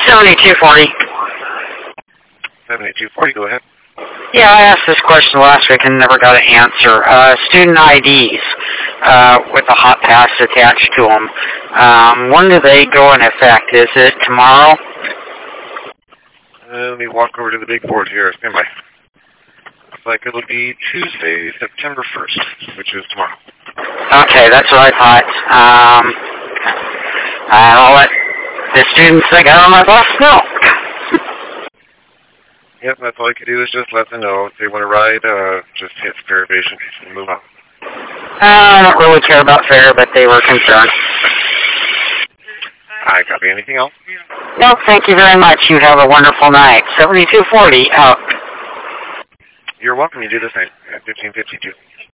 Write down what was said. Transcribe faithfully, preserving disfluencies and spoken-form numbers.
seventy-two forty. seventy-two forty, go ahead. Yeah, I asked this question last week and never got an answer. Uh, student I Ds uh, with a hot pass attached to them. Um, when do they go in effect? Is it tomorrow? Uh, let me walk over to the big board here. Stand by. Looks like it'll be Tuesday, September first, which is tomorrow. Okay, that's what I thought. Um, I'll let the students that got on my bus know. Yep, that's all you can do is just let them know. If they want to ride, uh, just hit fare evasion and move on. I don't really care about fare, but they were concerned. I copy. Anything else? No, thank you very much. You have a wonderful night. seventy-two forty out. You're welcome. You do the same at fifteen fifty-two.